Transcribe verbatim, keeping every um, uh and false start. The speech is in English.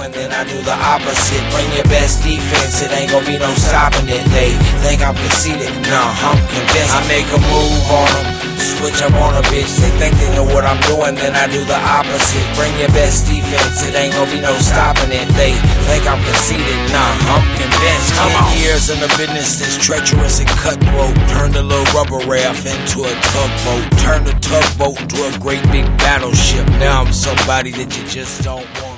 doing, then I do the opposite. Bring your best defense, it ain't gonna be no stopping it. They think I'm conceited, nah, I'm convinced. I make a move on them, switch up on a bitch. They think they know what I'm doing, then I do the opposite. Bring your best defense, it ain't gonna be no stopping it. They think I'm conceited, nah, I'm convinced. Come on. Years in the business that's treacherous and cutthroat. Turned a little rubber raft into a tugboat. Turned a tugboat into a great big battleship. Now I'm somebody that you just don't want.